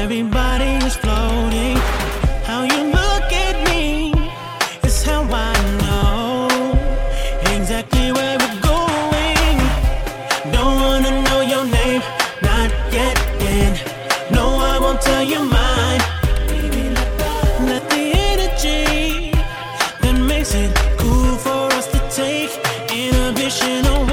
everybody is floating. How you look at me is how I know exactly where we're going. Don't wanna know your name, not yet, yet. No, I won't tell you mine. Let the energy that makes it cool for us to take inhibition away.